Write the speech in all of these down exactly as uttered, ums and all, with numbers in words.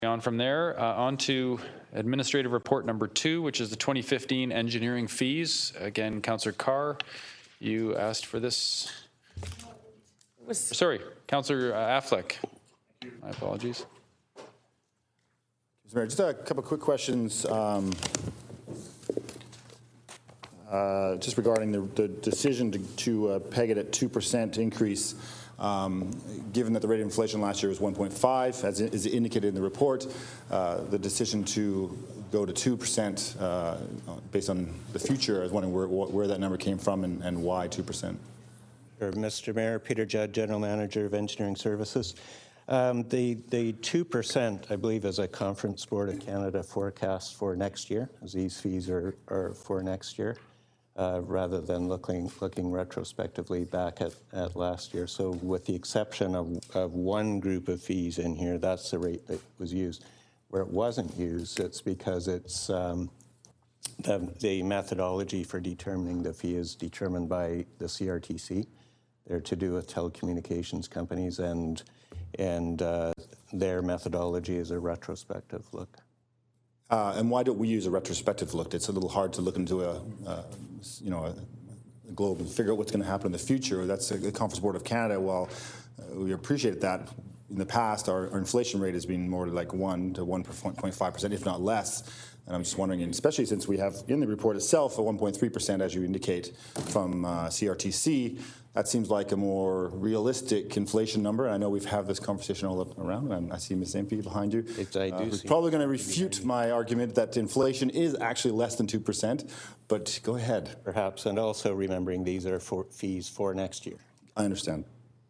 On from there, uh, on to administrative report number two, which is the twenty fifteen engineering fees. Again, Councillor Carr, you asked for this. Was Sorry, Councillor uh, Affleck. My apologies. Mister Mayor, just a couple of quick questions. Um, uh, just regarding the, the decision to, to uh, peg it at two percent increase. Um, given that the rate of inflation last year was one point five, as is indicated in the report, uh, the decision to go to two percent uh, based on the future, I was wondering where, where that number came from and, and why two percent. Sure, Mister Mayor, Peter Judd, General Manager of Engineering Services. Um, the the two percent, I believe, is a Conference Board of Canada forecast for next year, as these fees are, are for next year. Uh, rather than looking looking retrospectively back at, at last year. So with the exception of, of one group of fees in here, that's the rate that was used. Where it wasn't used, it's because it's um, the, the methodology for determining the fee is determined by the C R T C. They're to do with telecommunications companies, and, and uh, their methodology is a retrospective look. Uh, and why don't we use a retrospective look? It's a little hard to look into a, uh, you know, a, a globe and figure out what's going to happen in the future. That's a, the Conference Board of Canada. While uh, we appreciate that, in the past our, our inflation rate has been more like one to one point five percent, if not less. And I'm just wondering, and especially since we have in the report itself a one point three percent, as you indicate, from uh, C R T C. That seems like a more realistic inflation number. I know we've had this conversation all up around, and I see Miz M P behind you. It's, I do uh, who's probably going to refute my argument that inflation is actually less than two percent, but go ahead. Perhaps, and also remembering these are for fees for next year. I understand.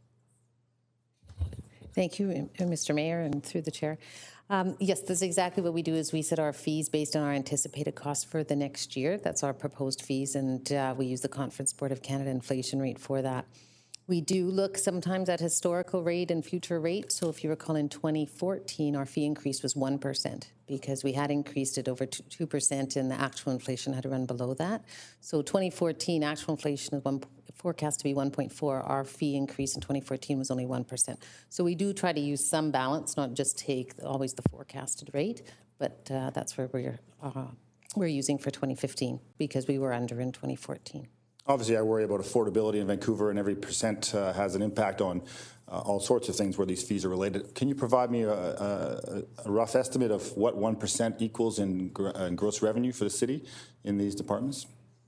Thank you, Mister Mayor, and through the chair. Um, yes, that's exactly what we do. Is we set our fees based on our anticipated costs for the next year. That's our proposed fees, and uh, we use the Conference Board of Canada inflation rate for that. We do look sometimes at historical rate and future rate. So if you recall, in twenty fourteen, our fee increase was one percent because we had increased it over two percent, and the actual inflation had run below that. So twenty fourteen actual inflation is one forecast to be one point four. Our fee increase in twenty fourteen was only one percent. So we do try to use some balance, not just take always the forecasted rate, but uh, that's where we're uh, we're using for twenty fifteen because we were under in twenty fourteen. Obviously, I worry about affordability in Vancouver, and every percent uh, has an impact on uh, all sorts of things where these fees are related. Can you provide me a, a, a rough estimate of what one percent equals in, gr in gross revenue for the city in these departments?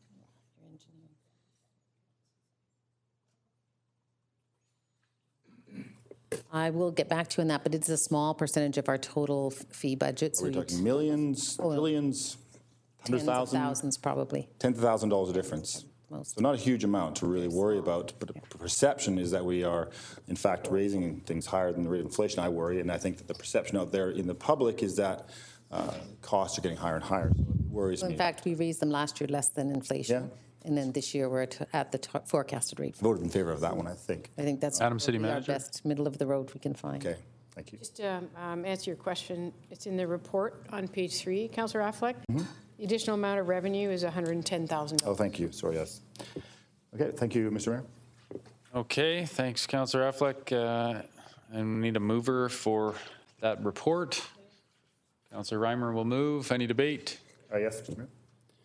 I will get back to you on that, but it's a small percentage of our total fee budget. So are we talking millions, oh, billions, hundred thousand? Thousands, probably. Tens of thousands of dollars a difference. Most. So not a huge amount to really worry about, but the perception is that we are, in fact, raising things higher than the rate of inflation. I worry, and I think that the perception out there in the public is that uh, costs are getting higher and higher. So it worries well, in me. In fact, we raised them last year less than inflation. Yeah. And then this year we're at, at the t forecasted rate. Voted in favor of that one, I think. I think that's Madam City Manager. our best middle of the road we can find. Okay, thank you. Just to um, um, answer your question, it's in the report on page three, Councillor Affleck. Mm-hmm. The additional amount of revenue is one hundred ten thousand dollars. Oh, thank you. Sorry, yes. Okay, thank you, Mister Mayor. Okay, thanks, Councillor Affleck. Uh, and we need a mover for that report. Councillor Reimer will move. Any debate? Uh, yes, Mister Mayor.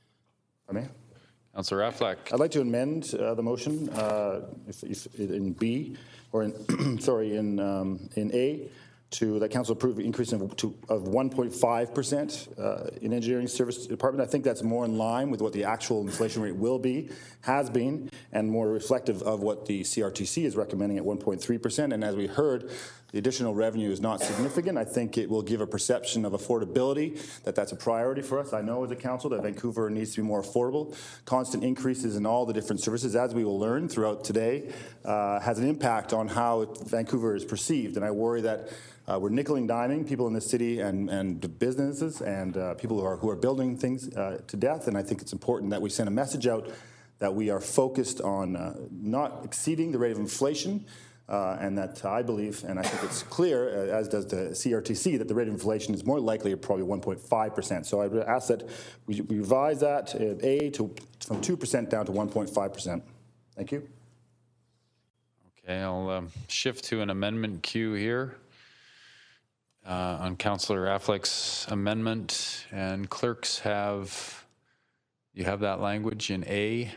I may. Councillor Affleck. I'd like to amend uh, the motion uh, if, if in B, or in, sorry, in, um, in A, to that council approve an increase of, to, of one point five percent uh, in engineering service department. I think that's more in line with what the actual inflation rate will be, has been, and more reflective of what the C R T C is recommending at one point three percent. And as we heard, the additional revenue is not significant. I think it will give a perception of affordability, that that's a priority for us. I know as a council that Vancouver needs to be more affordable. Constant increases in all the different services, as we will learn throughout today, uh, has an impact on how Vancouver is perceived. And I worry that uh, we're nickel and diming people in the city and, and businesses and uh, people who are, who are building things uh, to death. And I think it's important that we send a message out that we are focused on uh, not exceeding the rate of inflation. Uh, and that I believe, and I think it's clear, uh, as does the C R T C, that the rate of inflation is more likely at probably one point five percent. So I would ask that we, we revise that, uh, A, to, from two percent down to one point five percent. Thank you. Okay, I'll um, shift to an amendment queue here. uh, on Councillor Affleck's amendment, and clerks have, you have that language in A.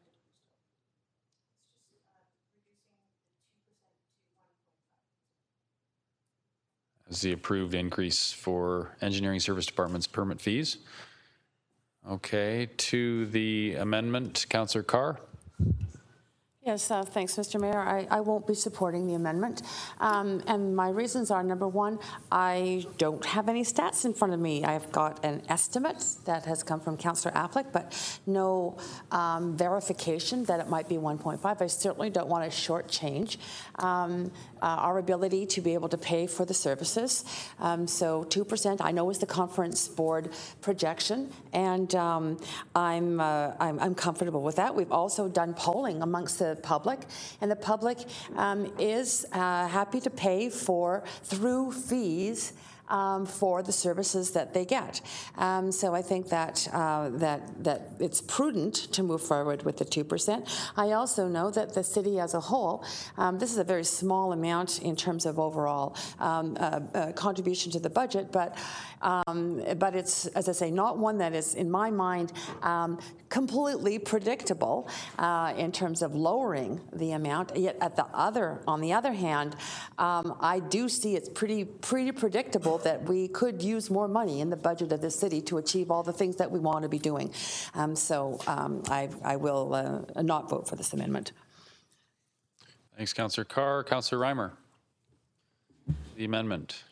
As the approved increase for engineering service department's permit fees. Okay, to the amendment, Councillor Carr. Yes, uh, thanks, Mister Mayor. I, I won't be supporting the amendment. Um, and my reasons are, number one, I don't have any stats in front of me. I've got an estimate that has come from Councillor Affleck, but no um, verification that it might be one point five. I certainly don't want to shortchange um, uh, our ability to be able to pay for the services. Um, so two percent, I know, is the conference board projection, and um, I'm, uh, I'm, I'm comfortable with that. We've also done polling amongst the public, and the public um, is uh, happy to pay for through fees Um, for the services that they get. Um, so I think that uh, that that it's prudent to move forward with the two percent. I also know that the city as a whole, um, this is a very small amount in terms of overall um, uh, uh, contribution to the budget, but um, but it's, as I say, not one that is, in my mind, um, completely predictable uh, in terms of lowering the amount. Yet at the other, on the other hand, um, I do see it's pretty pretty predictable that we could use more money in the budget of the city to achieve all the things that we want to be doing. Um, so um, I, I will uh, not vote for this amendment. Thanks, Councillor Carr. Councillor Reimer, the amendment.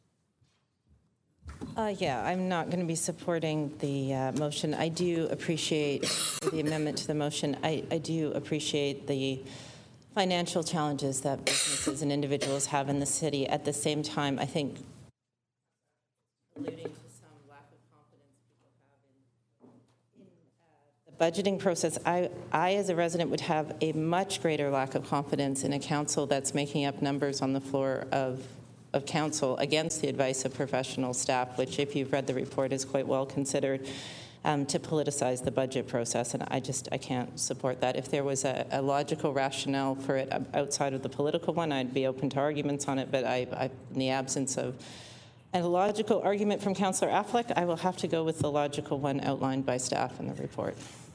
Uh, yeah, I'm not going to be supporting the uh, motion. I do appreciate the amendment to the motion. I, I do appreciate the financial challenges that businesses and individuals have in the city. At the same time, I think alluding to some lack of confidence people have in, in uh, the budgeting process, I, I, as a resident, would have a much greater lack of confidence in a council that's making up numbers on the floor of, of council against the advice of professional staff, which, if you've read the report, is quite well considered um, to politicize the budget process. And I just, I can't support that. If there was a, a logical rationale for it outside of the political one, I'd be open to arguments on it. But I, I in the absence of and a logical argument from Councillor Affleck, I will have to go with the logical one outlined by staff in the report.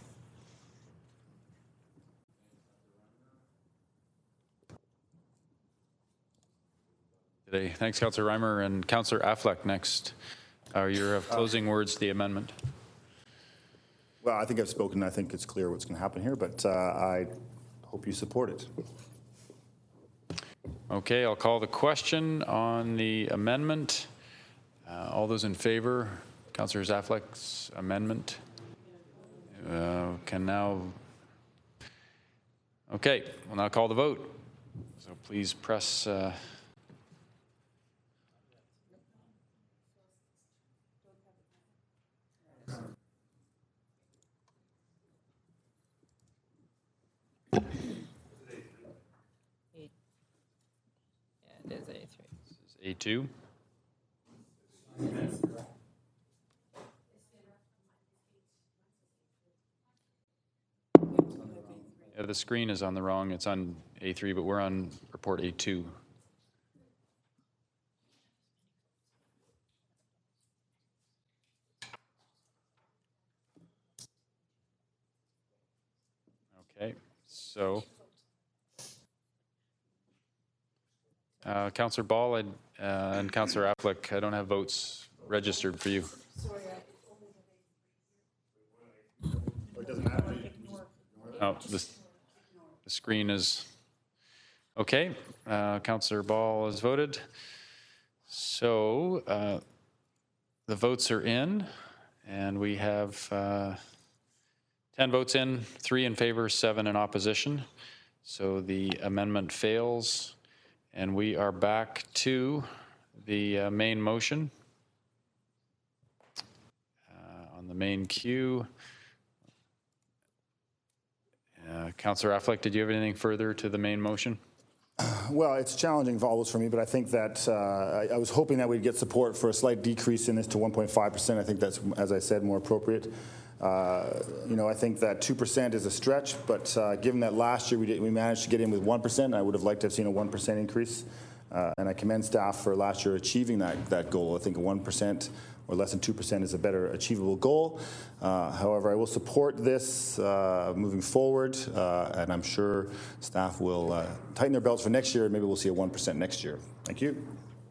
Today. Thanks, Councillor Reimer. And Councillor Affleck next. Are your closing uh, words to the amendment? Well, I think I've spoken. I think it's clear what's going to happen here, but uh, I hope you support it. Okay, I'll call the question on the amendment. Uh, all those in favor, Councillor Affleck's amendment uh, can now, okay, we'll now call the vote. So please press uh, Yeah, it is A three. This is A two. Yeah, the screen is on the wrong. It's on A three, but we're on report A two. Okay, so uh, Councillor Ball and, uh, and Councillor Affleck, I don't have votes registered for you. It doesn't matter. Oh, the, the screen is okay. Uh, Councillor Ball has voted. So uh, the votes are in, and we have uh, ten votes in, three in favor, seven in opposition. So the amendment fails, and we are back to the uh, main motion. Uh, on the main queue. Uh, Councillor Affleck, did you have anything further to the main motion? Well, it's challenging always for me, but I think that uh, I, I was hoping that we'd get support for a slight decrease in this to one point five percent. I think that's, as I said, more appropriate. Uh, you know, I think that two percent is a stretch, but uh, given that last year we, did, we managed to get in with one percent, I would have liked to have seen a one percent increase. Uh, and I commend staff for last year achieving that, that goal. I think one percent or less than two percent is a better achievable goal. Uh, however, I will support this uh, moving forward, uh, and I'm sure staff will uh, tighten their belts for next year, and maybe we'll see a one percent next year. Thank you.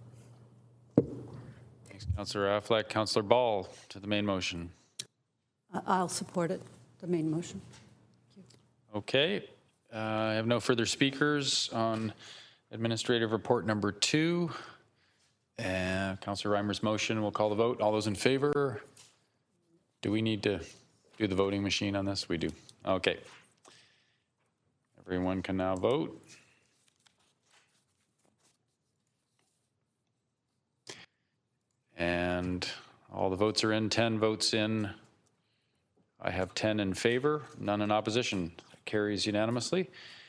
Thanks, Councillor Affleck. Councillor Ball to the main motion. I'll support it, the main motion. Okay. Uh, I have no further speakers on administrative report number two. Uh, Councillor Reimer's motion, we'll call the vote. All those in favor? Do we need to do the voting machine on this? We do. Okay. Everyone can now vote. And all the votes are in, ten votes in. I have ten in favor, none in opposition. That carries unanimously.